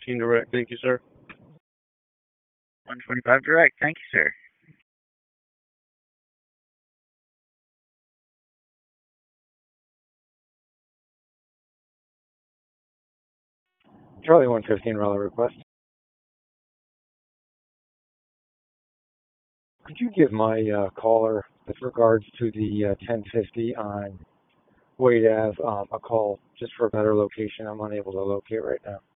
115 direct. Thank you, sir. 125 direct. Thank you, sir. Charlie 115, Raleigh request. Could you give my caller, with regards to the 1050 on Wade Ave, a call just for a better location? I'm unable to locate right now.